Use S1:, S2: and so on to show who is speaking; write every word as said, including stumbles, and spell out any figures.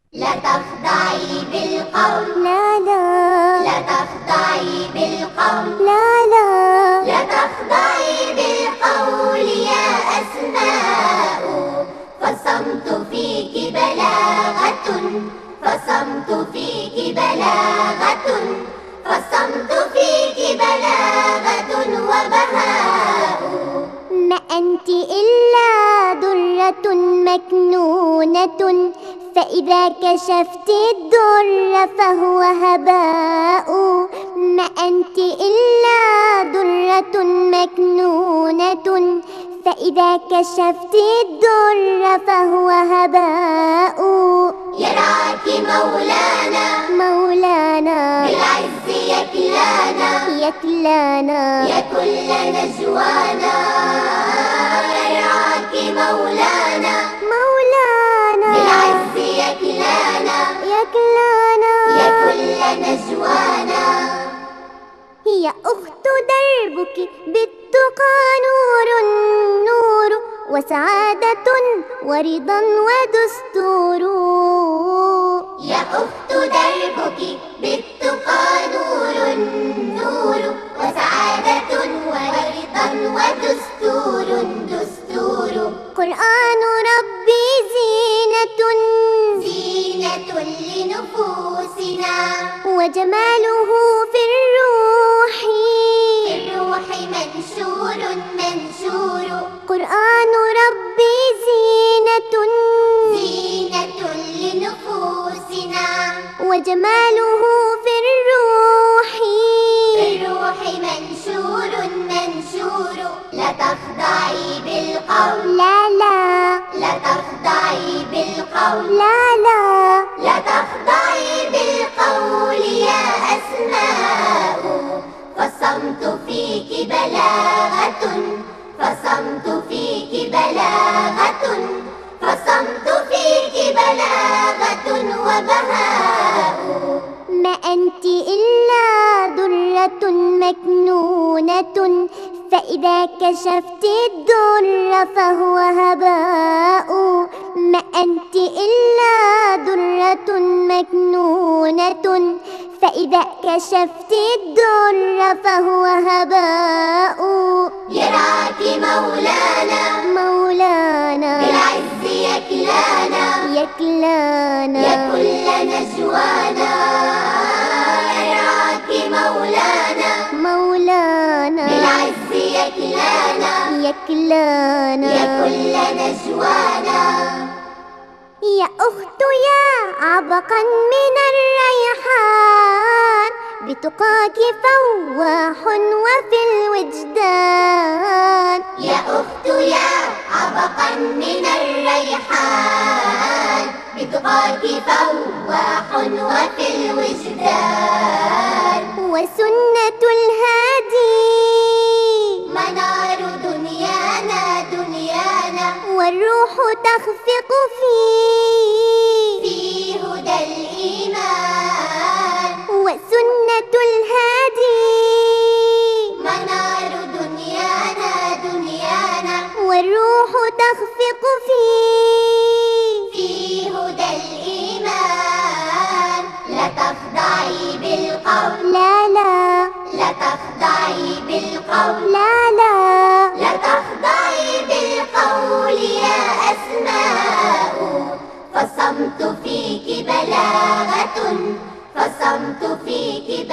S1: لا تخضعي بالقول،
S2: لا لا
S1: لا تخضعي بالقول،
S2: لا لا
S1: لا تخضعي بالقول يا أسماء، فالصمت فيك بلاغة، فالصمت فيك بلاغة، فالصمت فيك بلاغة وبهاء.
S2: ما أنت إلا درة مكنونة، فإذا كشفت الدر فهو هباء. ما أنت إلا درة مكنونة، فإذا كشفت الدر فهو هباء.
S1: يرعاك مولانا
S2: مولانا
S1: بالعز يكلانا،
S2: يكلانا
S1: يا كل نجوانا. يرعاك مولانا
S2: مولانا
S1: بالعز يكلانا،
S2: يكلانا
S1: يا كل نجوانا.
S2: هي أخت دربك بالتقى نور، نور وسعادة ورضا ودستور.
S1: يا أخت دربك بالتقى نور، نور وسعادة ورضا ودستور، دستور.
S2: قرآن ربي زينة،
S1: زينة لنفوسنا،
S2: وجماله في الروح،
S1: في الروح منشور، منشور.
S2: قرآن ربي زينة،
S1: زينة لنفوسنا،
S2: وجماله في الروح،
S1: في الروح منشور، منشور. لا تخضعي بالقول،
S2: لا لا
S1: لا تخضعي بالقول،
S2: لا لا
S1: لا تخضعي بالقول يا أسماء، فالصمت فيك بلاغة، فالصمت فيك بلاغة، فالصمت فيك بلاغة وبهاء.
S2: ما أنت إلا درة مكنونة، فإذا كشفت الدر فهو هباء. ما أنت إلا درة مكنونة، فإذا كشفت الدر فهو هباء.
S1: يرعاك مولانا
S2: مولانا
S1: بالعز يكلانا،
S2: يكلانا
S1: يا كل نجوانا. يرعاك مولانا
S2: مولانا
S1: بالعز يكلانا،
S2: يكلانا
S1: يا كل نجوانا.
S2: يا أخت يا عبقا من الريحان، بتقاك فواح وفي الوجدان.
S1: يا أخت يا عبقا من الريحان، بتقاك فواح وفي الوجدان.
S2: وسنة الهادي
S1: منار دنيانا، دنيانا.
S2: والروح تخفق فيه
S1: في هدى الإيمان.
S2: وسنة الهادي
S1: منار دنيانا، دنيانا.
S2: والروح تخفق فيه
S1: في هدى الإيمان. لا تخضعي بالقول،
S2: لا لا
S1: لا تخضعي بالقول،
S2: لا لا
S1: لا تخضعي بالقول يا أسماء، فالصمت فيك بلاغة، فالصمت فيك